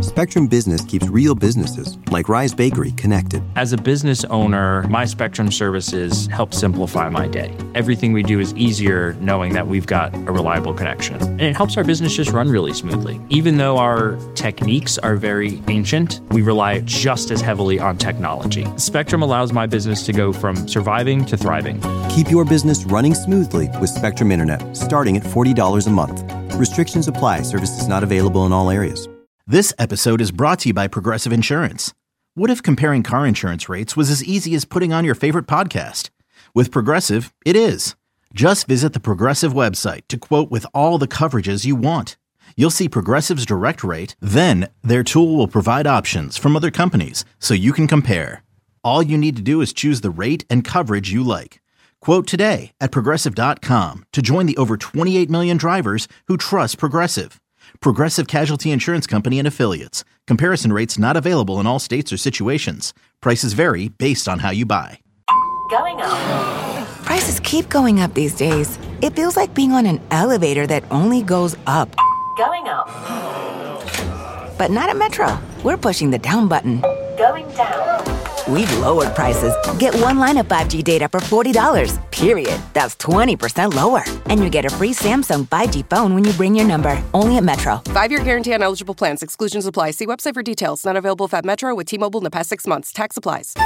Spectrum Business keeps real businesses, like Rise Bakery, connected. As a business owner, my Spectrum services help simplify my day. Everything we do is easier knowing that we've got a reliable connection. And it helps our business just run really smoothly. Even though our techniques are very ancient, we rely just as heavily on technology. Spectrum allows my business to go from surviving to thriving. Keep your business running smoothly with Spectrum Internet, starting at $40 a month. Restrictions apply. Services not available in all areas. This episode is brought to you by Progressive Insurance. What if comparing car insurance rates was as easy as putting on your favorite podcast? With Progressive, it is. Just visit the Progressive website to quote with all the coverages you want. You'll see Progressive's direct rate, then their tool will provide options from other companies so you can compare. All you need to do is choose the rate and coverage you like. Quote today at Progressive.com to join the over 28 million drivers who trust Progressive. Progressive Casualty Insurance Company and Affiliates. Comparison rates not available in all states or situations. Prices vary based on how you buy. Going up. Prices keep going up these days. It feels like being on an elevator that only goes up. Going up. But not at Metro. We're pushing the down button. Going down. We've lowered prices. Get one line of 5G data for $40, period. That's 20% lower. And you get a free Samsung 5G phone when you bring your number. Only at Metro. 5-year guarantee on eligible plans. Exclusions apply. See website for details. Not available at Metro with T-Mobile in the past 6 months. Tax applies.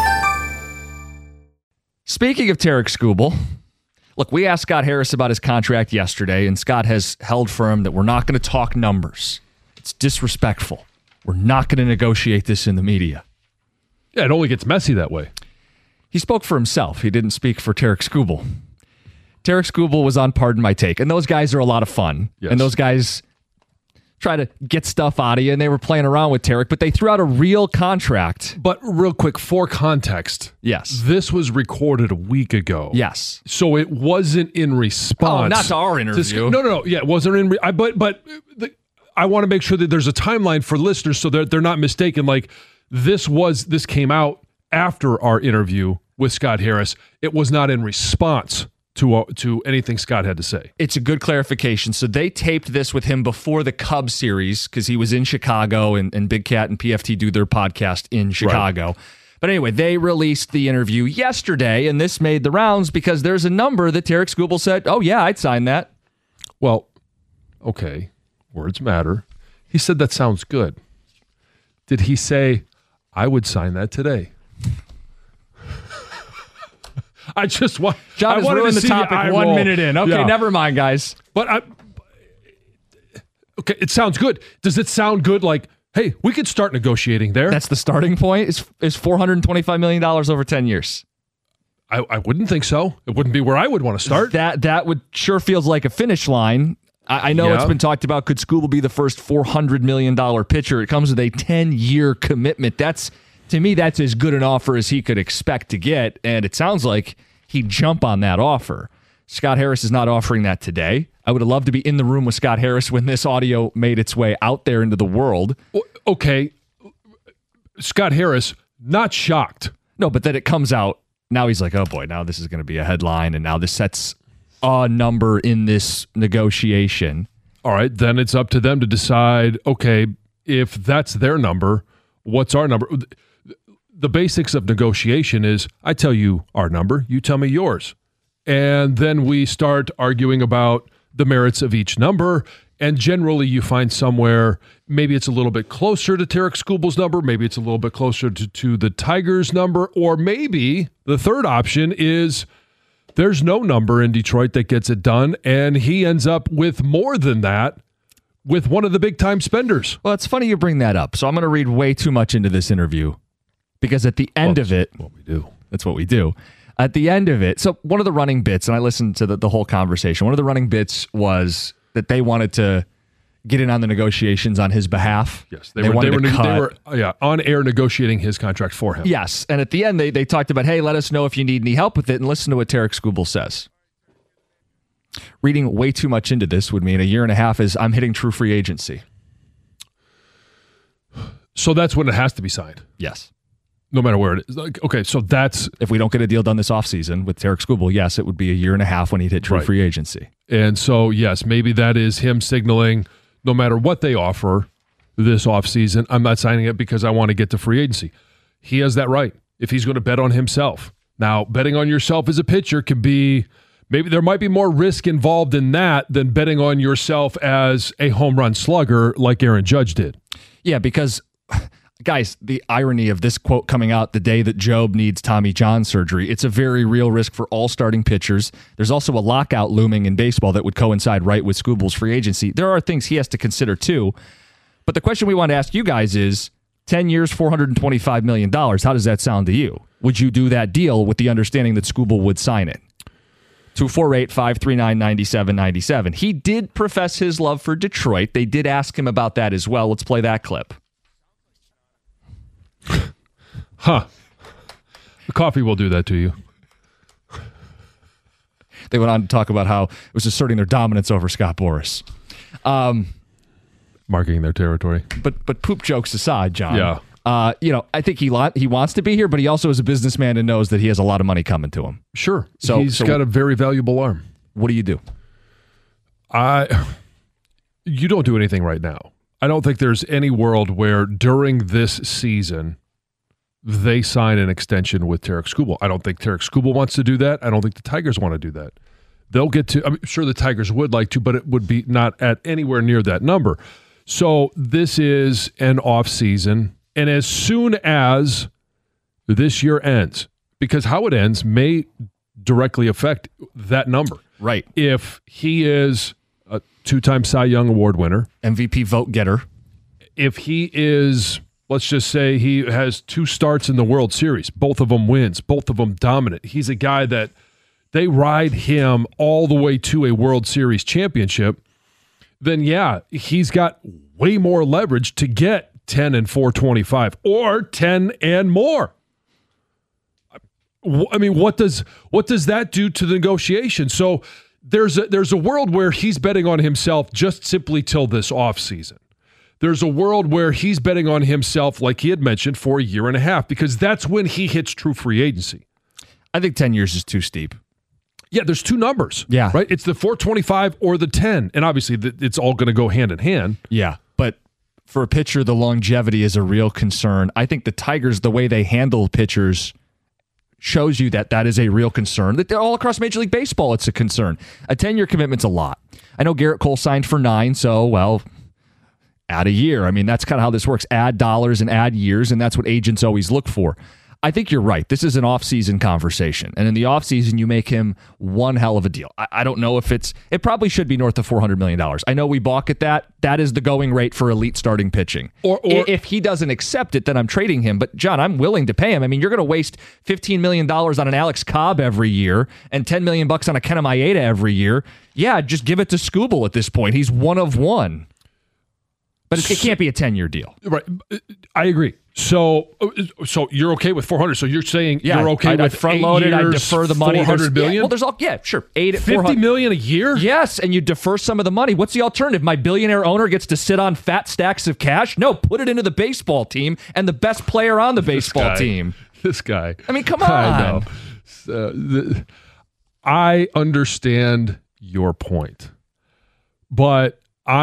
Speaking of Tarek Skubal, look, we asked Scott Harris about his contract yesterday, and Scott has held firm that we're not going to talk numbers. It's disrespectful. We're not going to negotiate this in the media. Yeah, it only gets messy that way. He spoke for himself. He didn't speak for Tarek Skubal. Tarek Skubal was on Pardon My Take, and those guys are a lot of fun. Yes. And those guys try to get stuff out of you, and they were playing around with Tarek, but they threw out a real contract. But real quick, for context, yes, this was recorded a week ago. Yes. So it wasn't in response. Oh, not to our interview. No. Yeah, it wasn't in. I want to make sure that there's a timeline for listeners so that they're not mistaken. Like, this came out after our interview with Scott Harris. It was not in response to anything Scott had to say. It's a good clarification. So they taped this with him before the Cubs series because he was in Chicago and Big Cat and PFT do their podcast in Chicago. Right. But anyway, they released the interview yesterday, and this made the rounds because there's a number that Tarek Skubal said, oh yeah, I'd sign that. Well, okay, words matter. He said that sounds good. Did he say, I would sign that today? I just want. John has ruined the topic 1 minute in. Okay, never mind, guys. But okay, it sounds good. Does it sound good? Like, hey, we could start negotiating there. That's the starting point. Is $425 million over 10 years? I wouldn't think so. It wouldn't be where I would want to start. That would sure feels like a finish line. I know it's been talked about. Could Skubal be the first $400 million pitcher? It comes with a 10-year commitment. To me, that's as good an offer as he could expect to get, and it sounds like he'd jump on that offer. Scott Harris is not offering that today. I would have loved to be in the room with Scott Harris when this audio made its way out there into the world. Okay, Scott Harris, not shocked. No, but then it comes out. Now he's like, oh boy, now this is going to be a headline, and now this sets a number in this negotiation. All right, then it's up to them to decide, okay, if that's their number, what's our number? The basics of negotiation is I tell you our number, you tell me yours. And then we start arguing about the merits of each number. And generally you find somewhere, maybe it's a little bit closer to Tarek Skubal's number, maybe it's a little bit closer to the Tigers' number, or maybe the third option is there's no number in Detroit that gets it done, and he ends up with more than that with one of the big-time spenders. Well, it's funny you bring that up. So I'm going to read way too much into this interview because at the end of it... That's what we do. At the end of it, so one of the running bits, and I listened to the whole conversation, one of the running bits was that they wanted to get in on the negotiations on his behalf. Yes, they were on air negotiating his contract for him. Yes, and at the end, they talked about, hey, let us know if you need any help with it, and listen to what Tarek Skubal says. Reading way too much into this would mean a year and a half is I'm hitting true free agency. So that's when it has to be signed? Yes. No matter where it is. Okay, so that's... If we don't get a deal done this offseason with Tarek Skubal, yes, it would be a year and a half when he'd hit true free agency. And so, yes, maybe that is him signaling no matter what they offer, this offseason. I'm not signing it because I want to get to free agency. He has that right if he's going to bet on himself. Now, betting on yourself as a pitcher could be, maybe there might be more risk involved in that than betting on yourself as a home run slugger like Aaron Judge did. Yeah, because, guys, the irony of this quote coming out the day that Job needs Tommy John surgery, it's a very real risk for all starting pitchers. There's also a lockout looming in baseball that would coincide right with Skubal's free agency. There are things he has to consider too. But the question we want to ask you guys is, 10 years, $425 million, how does that sound to you? Would you do that deal with the understanding that Skubal would sign it? 248-539-9797. He did profess his love for Detroit. They did ask him about that as well. Let's play that clip. The coffee will do that to you. They went on to talk about how it was asserting their dominance over Scott Boras. Marking their territory. But poop jokes aside, John. Yeah. I think he wants to be here, but he also is a businessman and knows that he has a lot of money coming to him. Sure. So he's got a very valuable arm. What do you do? You don't do anything right now. I don't think there's any world where during this season they sign an extension with Tarik Skubal. I don't think Tarik Skubal wants to do that. I don't think the Tigers want to do that. They'll get to, I'm sure the Tigers would like to, but it would be not at anywhere near that number. So this is an off season. And as soon as this year ends, because how it ends may directly affect that number. Right. If he is a 2-time Cy Young Award winner. MVP vote getter. If he is, let's just say he has 2 starts in the World Series, both of them wins, both of them dominant. He's a guy that they ride him all the way to a World Series championship. Then yeah, he's got way more leverage to get 10 and 425 or 10 and more. I mean, what does that do to the negotiation? So there's a world where he's betting on himself just simply till this offseason. There's a world where he's betting on himself, like he had mentioned, for a year and a half, because that's when he hits true free agency. I think 10 years is too steep. Yeah, there's 2 numbers. Yeah. Right? It's the 425 or the 10. And obviously it's all going to go hand in hand. Yeah. But for a pitcher, the longevity is a real concern. I think the Tigers, the way they handle pitchers, shows you that is a real concern. That all across Major League Baseball, it's a concern. A 10-year commitment's a lot. I know Garrett Cole signed for 9, so, well, add a year. I mean, that's kind of how this works. Add dollars and add years, and that's what agents always look for. I think you're right. This is an off-season conversation. And in the off-season, you make him one hell of a deal. I don't know if it probably should be north of $400 million. I know we balk at that. That is the going rate for elite starting pitching. Or if he doesn't accept it, then I'm trading him. But, John, I'm willing to pay him. I mean, you're going to waste $15 million on an Alex Cobb every year and $10 million on a Kenta Maeda every year. Yeah, just give it to Skubal at this point. He's one of one. But it can't be a 10-year deal. Right. I agree. So you're okay with 400. So you're saying you're okay with front loaded. I defer the money. 400 million. Sure. 8 at 50 million a year. Yes, and you defer some of the money. What's the alternative? My billionaire owner gets to sit on fat stacks of cash? No, put it into the baseball team and the best player on the baseball team. This guy. I mean, come on. I know. I understand your point, but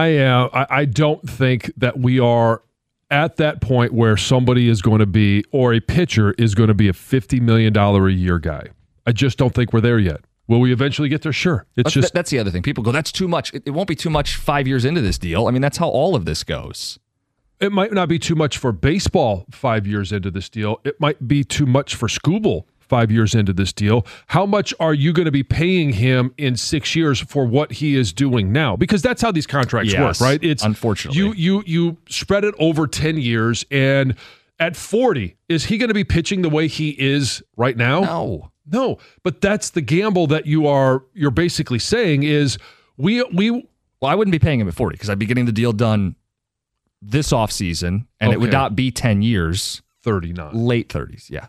I don't think that we are at that point where somebody is going to be, or a pitcher is going to be a $50 million a year guy. I just don't think we're there yet. Will we eventually get there? Sure. That's the other thing. People go, that's too much. It won't be too much 5 years into this deal. I mean, that's how all of this goes. It might not be too much for baseball 5 years into this deal. It might be too much for Skubal 5 years into this deal. How much are you going to be paying him in 6 years for what he is doing now? Because that's how these contracts work, right? It's unfortunately you spread it over 10 years, and at 40, is he going to be pitching the way he is right now? No. But that's the gamble that you're basically saying is we. Well, I wouldn't be paying him at 40 because I'd be getting the deal done this offseason, and it would not be 10 years. 39. Late 30s, yeah.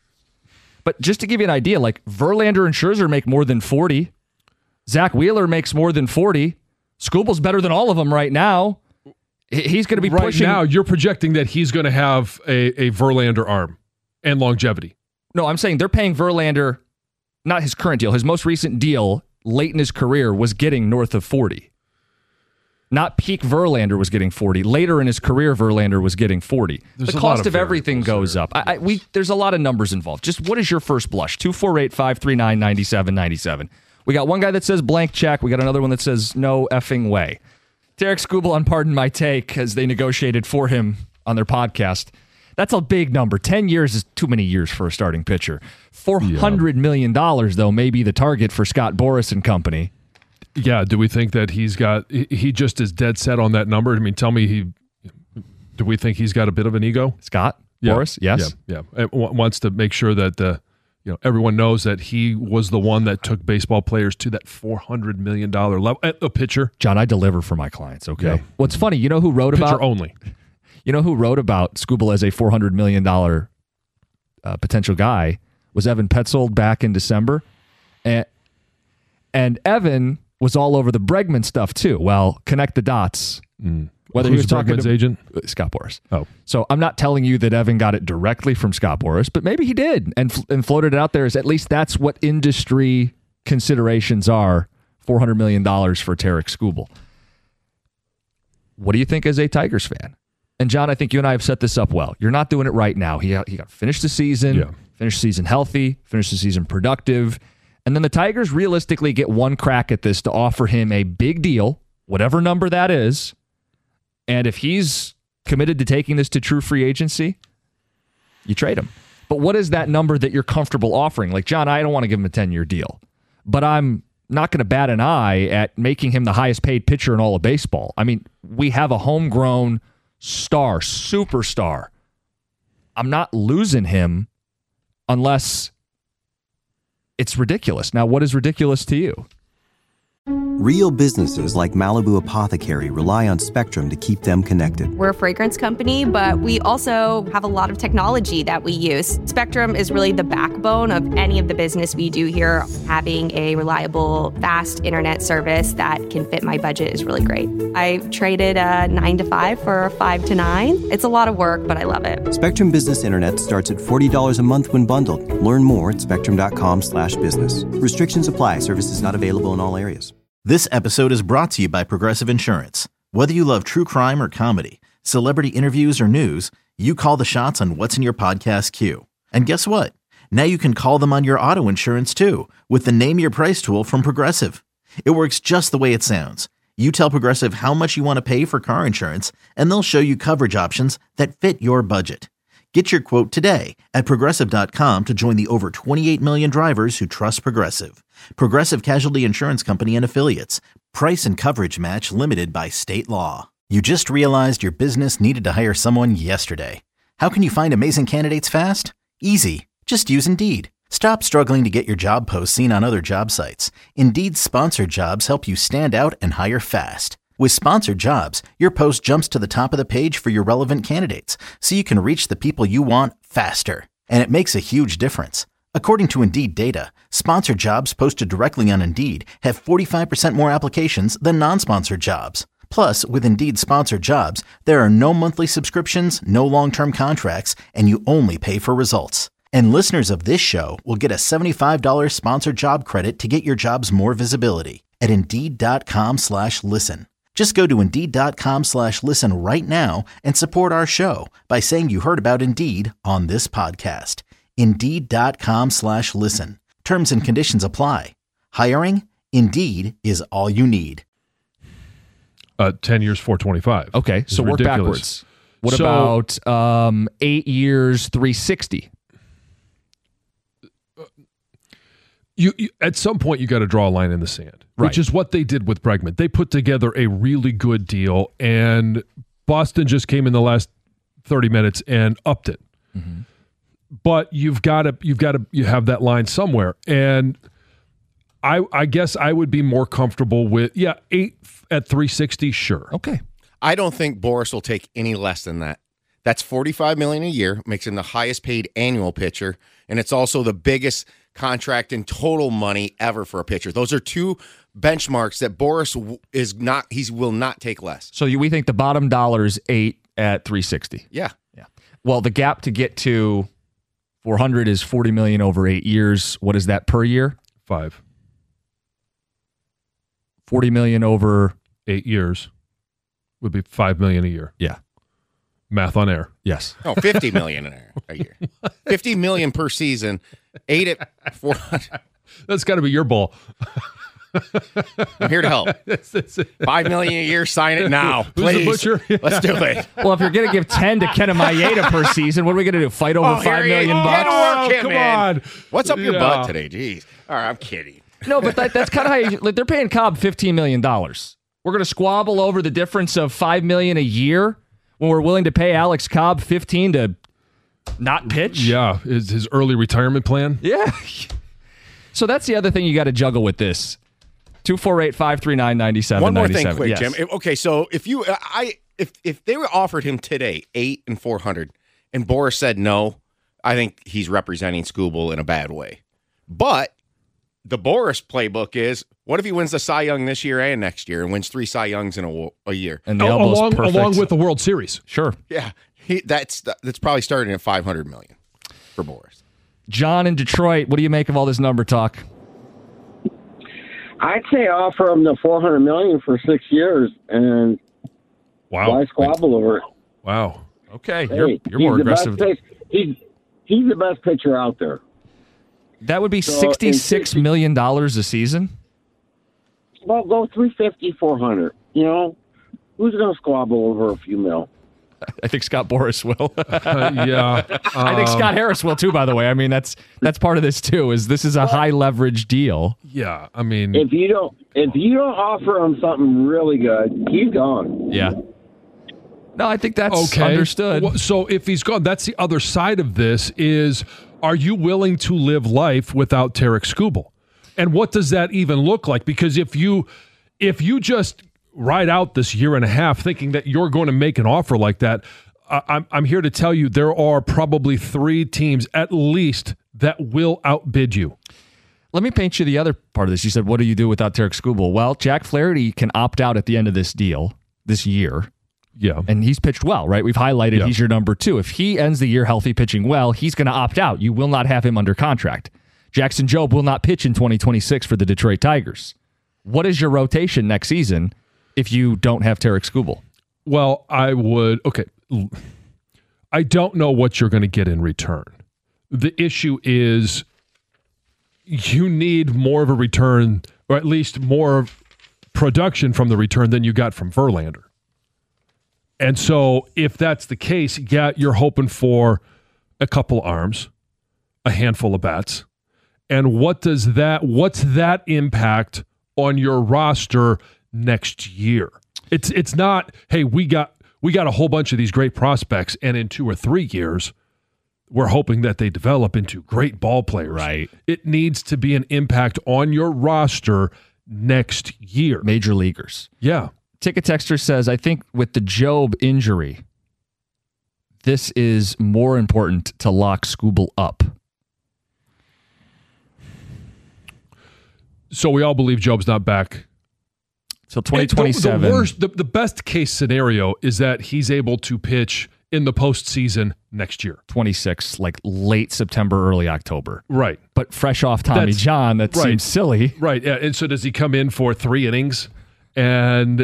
But just to give you an idea, like Verlander and Scherzer make more than 40. Zach Wheeler makes more than 40. Skubal's better than all of them right now. He's going to be pushing. Right now, you're projecting that he's going to have a Verlander arm and longevity. No, I'm saying they're paying Verlander, not his current deal. His most recent deal late in his career was getting north of 40. Not peak Verlander was getting 40. Later in his career, Verlander was getting 40. There's the cost of everything goes up. There's a lot of numbers involved. Just what is your first blush? 248-539-9797. We got one guy that says blank check. We got another one that says no effing way. Tarik Skubal on Pardon My Take, as they negotiated for him on their podcast. That's a big number. 10 years is too many years for a starting pitcher. $400 million, though, may be the target for Scott Boras and company. Yeah, do we think that he just is dead set on that number? I mean, tell me, do we think he's got a bit of an ego? Scott Boras, yes. Yeah. Wants to make sure that everyone knows that he was the one that took baseball players to that $400 million level. A pitcher. John, I deliver for my clients, okay? Yeah. What's funny, you know who wrote pitcher about... only. You know who wrote about Skubal as a $400 million potential guy was Evan Petzold back in December. And Evan was all over the Bregman stuff too. Well, connect the dots. Whether he was talking to agent? Scott Boras. Oh. So I'm not telling you that Evan got it directly from Scott Boras, but maybe he did and floated it out there as at least that's what industry considerations are. $400 million for Tarik Skubal. What do you think as a Tigers fan? And John, I think you and I have set this up well. You're not doing it right now. He got to finish the season, finish the season healthy, finish the season productive. And then the Tigers realistically get one crack at this to offer him a big deal, whatever number that is. And if he's committed to taking this to true free agency, you trade him. But what is that number that you're comfortable offering? Like, John, I don't want to give him a 10-year deal, but I'm not going to bat an eye at making him the highest paid pitcher in all of baseball. I mean, we have a homegrown star, superstar. I'm not losing him unless it's ridiculous. Now, what is ridiculous to you? Real businesses like Malibu Apothecary rely on Spectrum to keep them connected. We're a fragrance company, but we also have a lot of technology that we use. Spectrum is really the backbone of any of the business we do here. Having a reliable, fast internet service that can fit my budget is really great. I traded a 9 to 5 for a 5 to 9. It's a lot of work, but I love it. Spectrum Business Internet starts at $40 a month when bundled. Learn more at spectrum.com/business. Restrictions apply. Services not available in all areas. This episode is brought to you by Progressive Insurance. Whether you love true crime or comedy, celebrity interviews or news, you call the shots on what's in your podcast queue. And guess what? Now you can call them on your auto insurance too with the Name Your Price tool from Progressive. It works just the way it sounds. You tell Progressive how much you want to pay for car insurance, and they'll show you coverage options that fit your budget. Get your quote today at Progressive.com to join the over 28 million drivers who trust Progressive. Progressive Casualty Insurance Company and Affiliates. Price and coverage match limited by state law. You just realized your business needed to hire someone yesterday. How can you find amazing candidates fast? Easy. Just use Indeed. Stop struggling to get your job posts seen on other job sites. Indeed's sponsored jobs help you stand out and hire fast. With sponsored jobs, your post jumps to the top of the page for your relevant candidates, so you can reach the people you want faster. And it makes a huge difference. According to Indeed data, sponsored jobs posted directly on Indeed have 45% more applications than non-sponsored jobs. Plus, with Indeed sponsored jobs, there are no monthly subscriptions, no long-term contracts, and you only pay for results. And listeners of this show will get a $75 sponsored job credit to get your jobs more visibility at Indeed.com/listen. Just go to Indeed.com/listen right now and support our show by saying you heard about Indeed on this podcast. Indeed.com/listen. Terms and conditions apply. Hiring? Indeed is all you need. 10 years, 425. Okay, so work backwards. What about 8 years, 360? You at some point you got to draw a line in the sand, which is what they did with Bregman. They put together a really good deal, and Boston just came in the last 30 minutes and upped it. Mm-hmm. But you have that line somewhere, and I guess I would be more comfortable with 8 at 360. Sure, okay. I don't think Boras will take any less than that. That's $45 million a year, makes him the highest paid annual pitcher, and it's also the biggest contract in total money ever for a pitcher. Those are two benchmarks that Boras will not take less. So we think the bottom dollar is 8 at 360. Yeah. Well, the gap to get to 400 is $40 million over 8 years. What is that per year? 5. $40 million over 8 years. would be $5 million a year. Yeah. Math on air. Yes. No, $50 million a year. $50 million per season. 8 at 400. That's got to be your ball. I'm here to help. $5 million a year. Sign it now, please. Who's the butcher? Let's do it. Well, if you're going to give 10 to Ken Maeda per season, what are we going to do? Fight over $5 million bucks? Come on. What's up your butt today? Jeez. All right, I'm kidding. No, but that's kind of how they're paying Cobb $15 million. We're going to squabble over the difference of $5 million a year when we're willing to pay Alex Cobb $15 to not pitch? Yeah, his early retirement plan. Yeah. So that's the other thing you got to juggle with this. 248-539-9797. One more thing quick, yes. Jim. Okay, so if they were offered him today 8 and 400 and Boris said no, I think he's representing Skubal in a bad way. But the Boris playbook is, what if he wins the Cy Young this year and next year and wins 3 Cy Youngs in a year? And the elbow's perfect. Along with the World Series. Sure. Yeah, that's probably starting at $500 million for Boris. John in Detroit, what do you make of all this number talk? I'd say offer him the $400 million for 6 years, and why squabble over it? Wow. Okay, hey, you're more aggressive. He's the best pitcher out there. That would be $66 million a season? Well, go 350, 400. You know, who's going to squabble over a few mil? I think Scott Boras will. Yeah. I think Scott Harris will too, by the way. I mean, that's part of this too, this is a high leverage deal. Yeah. I mean, if you don't offer him something really good, he's gone. Yeah. No, I think that's understood. Well, so if he's gone, that's the other side of this is, are you willing to live life without Tarik Skubal? And what does that even look like? Because if you just ride out this year and a half thinking that you're going to make an offer like that, I'm here to tell you there are probably 3 teams at least that will outbid you. Let me paint you the other part of this. You said, what do you do without Tarik Skubal? Well, Jack Flaherty can opt out at the end of this deal this year. Yeah. And he's pitched well, right? We've highlighted he's your number 2. If he ends the year healthy pitching well, he's going to opt out. You will not have him under contract. Jackson Jobe will not pitch in 2026 for the Detroit Tigers. What is your rotation next season if you don't have Tarik Skubal? Well, I don't know what you're going to get in return. The issue is you need more of a return, or at least more production from the return than you got from Verlander. And so if that's the case, yeah, you're hoping for a couple arms, a handful of bats. And what's that impact on your roster next year? It's not, hey, we got a whole bunch of these great prospects, and in 2 or 3 years, we're hoping that they develop into great ball players. Right. It needs to be an impact on your roster next year. Major leaguers. Yeah. Ticket Texter says, I think with the Jobe injury, this is more important to lock Skubal up. So we all believe Jobe's not back till 2027. The best case scenario is that he's able to pitch in the postseason next year. 26, like late September, early October. Right. But fresh off Tommy John, that seems silly. Right. Yeah. And so does he come in for 3 innings? And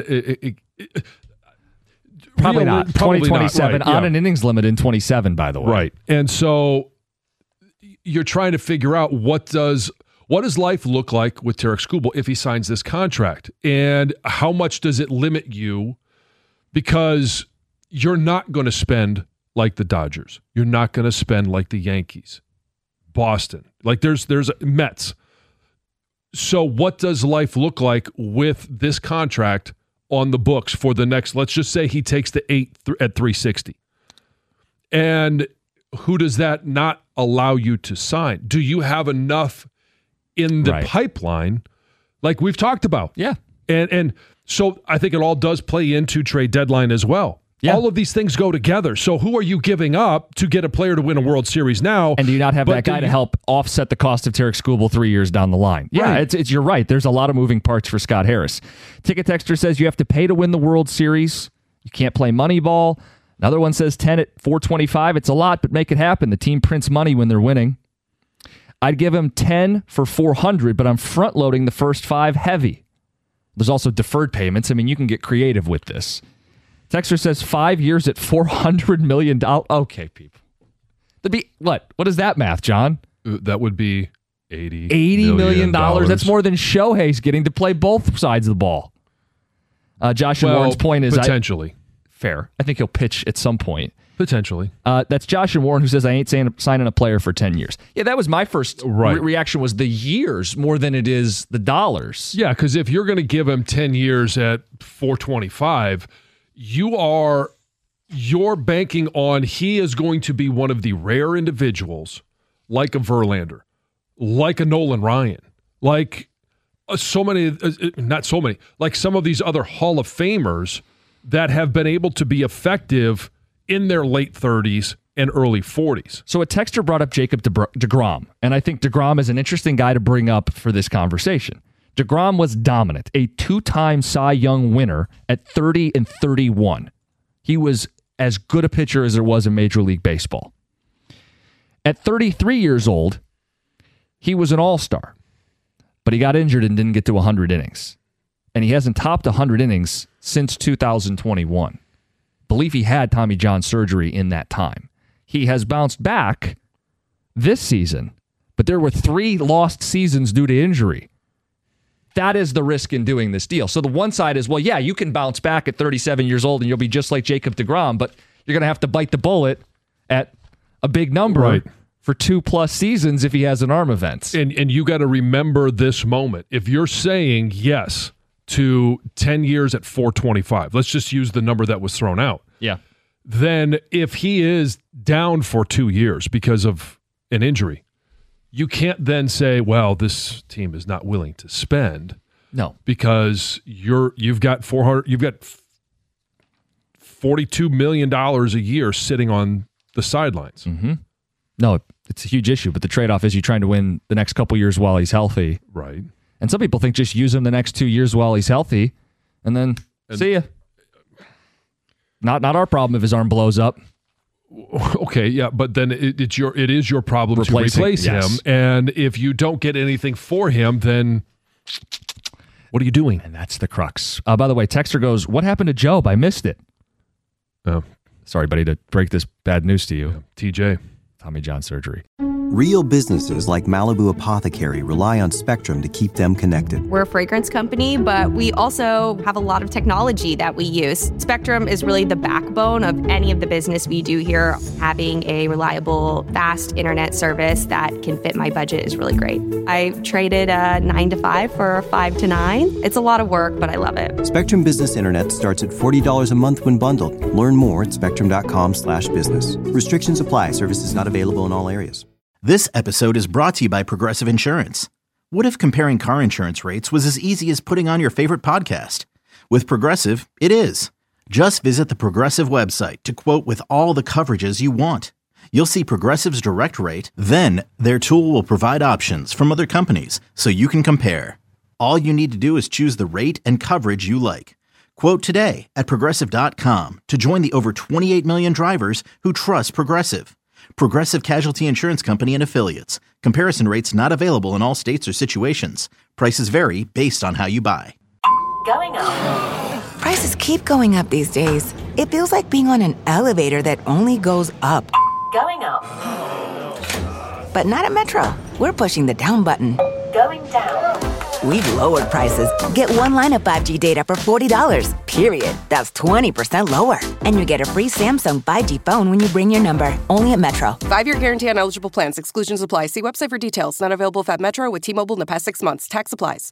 probably not. 2027 right, on an innings limit in 27, by the way. Right. And so you're trying to figure out what does life look like with Tarik Skubal if he signs this contract? And how much does it limit you? Because you're not going to spend like the Dodgers. You're not going to spend like the Yankees, Boston. Like there's Mets. So what does life look like with this contract on the books for the next, let's just say he takes the 8 at 360. And who does that not allow you to sign? Do you have enough in the pipeline like we've talked about? Yeah. And so I think it all does play into trade deadline as well. Yeah. All of these things go together. So who are you giving up to get a player to win a World Series now? And do you not have that guy to help offset the cost of Tarik Skubal 3 years down the line? Yeah, right. It's you're right. There's a lot of moving parts for Scott Harris. Ticket Texter says you have to pay to win the World Series. You can't play Moneyball. Another one says 10 at 425. It's a lot, but make it happen. The team prints money when they're winning. I'd give him 10 for 400, but I'm front-loading the first 5 heavy. There's also deferred payments. I mean, you can get creative with this. Texter says 5 years at $400 million. Okay, people. What does that math, John? That would be $80 million. That's more than Shohei's getting to play both sides of the ball. Josh and Warren's point is potentially. Fair. I think he'll pitch at some point. Potentially. That's Josh and Warren who says, I ain't signing a player for 10 years. Yeah, that was my first reaction was the years more than it is the dollars. Yeah, because if you're going to give him 10 years at $425, you're banking on he is going to be one of the rare individuals like a Verlander, like a Nolan Ryan, like like some of these other Hall of Famers that have been able to be effective in their late 30s and early 40s. So a texter brought up Jacob deGrom, and I think deGrom is an interesting guy to bring up for this conversation. deGrom was dominant, a 2-time Cy Young winner at 30 and 31. He was as good a pitcher as there was in Major League Baseball. At 33 years old, he was an all-star, but he got injured and didn't get to 100 innings. And he hasn't topped 100 innings since 2021. Believe he had Tommy John surgery in that time. He has bounced back this season, but there were 3 lost seasons due to injury. That is the risk in doing this deal. So the one side is, well, yeah, you can bounce back at 37 years old and you'll be just like Jacob deGrom, but you're going to have to bite the bullet at a big number for 2+ seasons if he has an arm event. And you got to remember this moment. If you're saying yes to 10 years at $425, let's just use the number that was thrown out. Yeah. Then if he is down for 2 years because of an injury, you can't then say, well, this team is not willing to spend. No. Because you've got $42 million a year sitting on the sidelines. Mm-hmm. No, it's a huge issue, but the trade-off is you trying to win the next couple years while he's healthy. Right. And some people think just use him the next 2 years while he's healthy, and then see ya. Not our problem if his arm blows up. Okay, yeah, but then it is your problem to replace him, and if you don't get anything for him, then what are you doing? And that's the crux. By the way, Texter goes, what happened to Job? I missed it. Oh. Sorry, buddy, to break this bad news to you. Yeah. TJ. Tommy John surgery. Real businesses like Malibu Apothecary rely on Spectrum to keep them connected. We're a fragrance company, but we also have a lot of technology that we use. Spectrum is really the backbone of any of the business we do here. Having a reliable, fast internet service that can fit my budget is really great. I traded a 9 to 5 for a 5 to 9. It's a lot of work, but I love it. Spectrum Business Internet starts at $40 a month when bundled. Learn more at spectrum.com/business. Restrictions apply. Services not available in all areas. This episode is brought to you by Progressive Insurance. What if comparing car insurance rates was as easy as putting on your favorite podcast? With Progressive, it is. Just visit the Progressive website to quote with all the coverages you want. You'll see Progressive's direct rate, then their tool will provide options from other companies so you can compare. All you need to do is choose the rate and coverage you like. Quote today at Progressive.com to join the over 28 million drivers who trust Progressive. Progressive Casualty Insurance Company and Affiliates. Comparison rates not available in all states or situations. Prices vary based on how you buy. Going up. Prices keep going up these days. It feels like being on an elevator that only goes up. Going up. But not at Metro. We're pushing the down button. Going down. We've lowered prices. Get one line of 5G data for $40, period. That's 20% lower. And you get a free Samsung 5G phone when you bring your number. Only at Metro. 5-year guarantee on eligible plans. Exclusions apply. See website for details. Not available at Metro with T-Mobile in the past 6 months. Tax applies.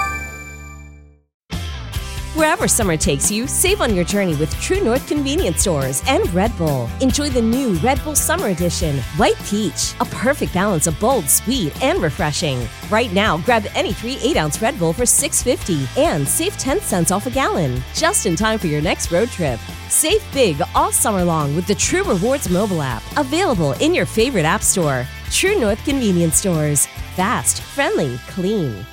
Wherever summer takes you, save on your journey with True North Convenience Stores and Red Bull. Enjoy the new Red Bull Summer Edition, White Peach, a perfect balance of bold, sweet, and refreshing. Right now, grab any 3 8-ounce Red Bull for $6.50 and save 10 cents off a gallon, just in time for your next road trip. Save big all summer long with the True Rewards mobile app, available in your favorite app store. True North Convenience Stores. Fast, friendly, clean.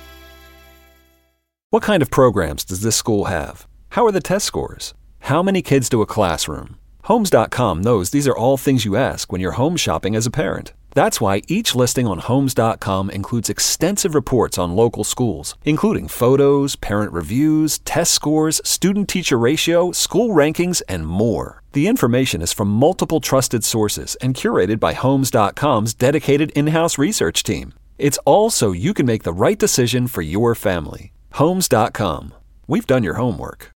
What kind of programs does this school have? How are the test scores? How many kids to a classroom? Homes.com knows these are all things you ask when you're home shopping as a parent. That's why each listing on Homes.com includes extensive reports on local schools, including photos, parent reviews, test scores, student-teacher ratio, school rankings, and more. The information is from multiple trusted sources and curated by Homes.com's dedicated in-house research team. It's all so you can make the right decision for your family. Homes.com. We've done your homework.